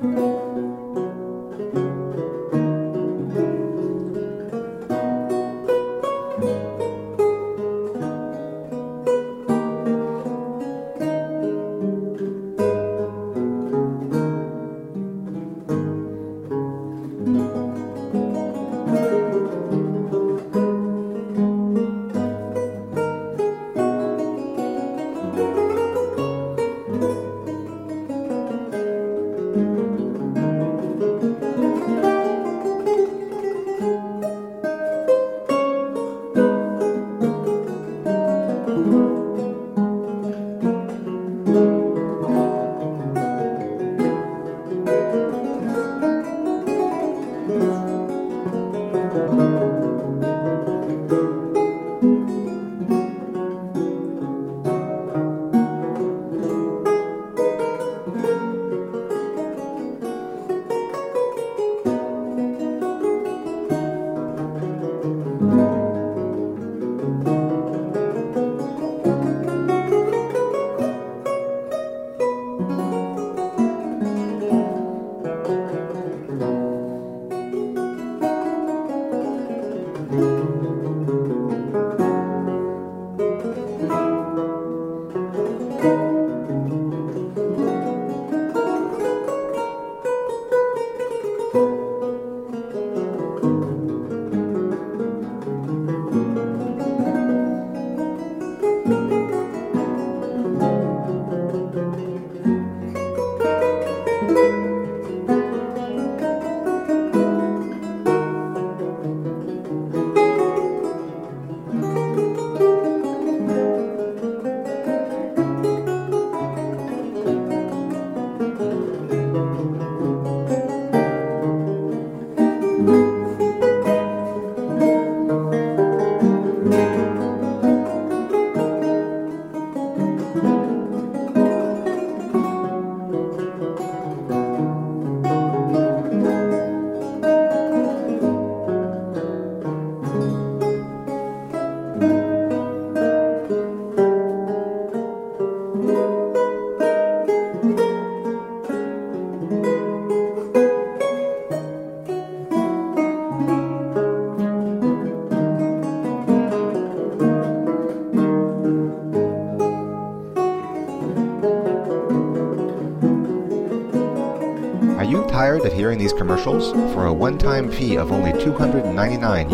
Are you tired of hearing these commercials? For a one-time fee of only $299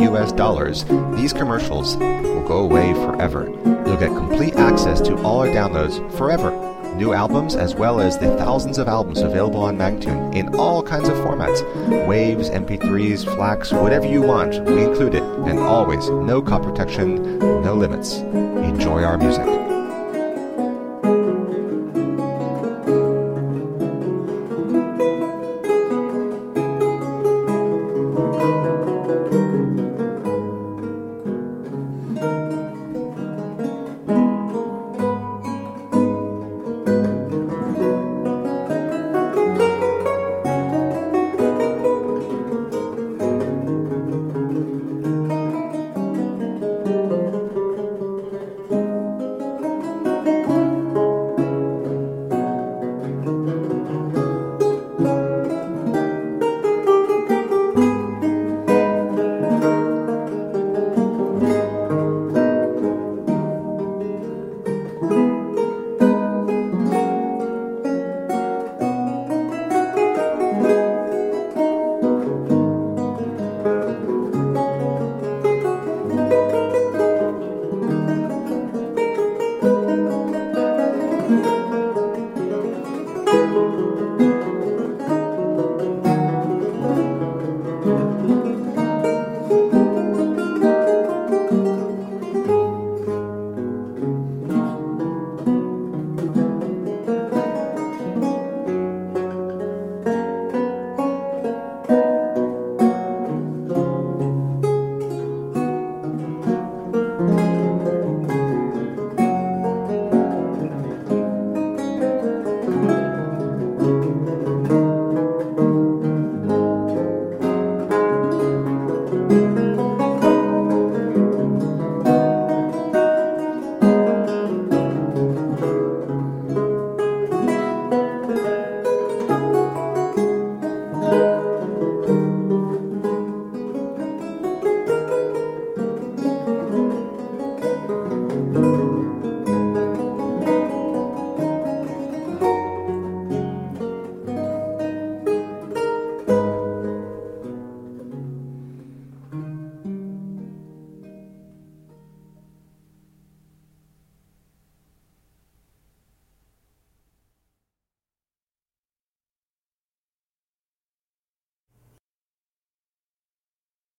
US, these commercials will go away forever. You'll get complete access to all our downloads forever. New albums as well as the thousands of albums available on Magtune in all kinds of formats. Waves, MP3s, FLAC, whatever you want, we include it. And always, no copy protection, no limits. Enjoy our music.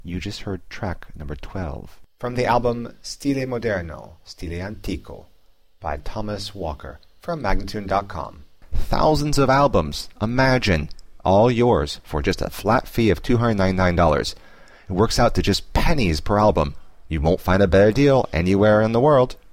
You just heard track number 12 from the album Stile Moderno, Stile Antico by Thomas Walker from Magnatune.com. Thousands of albums, imagine, all yours for just a flat fee of $299. It works out to just pennies per album. You won't find a better deal anywhere in the world.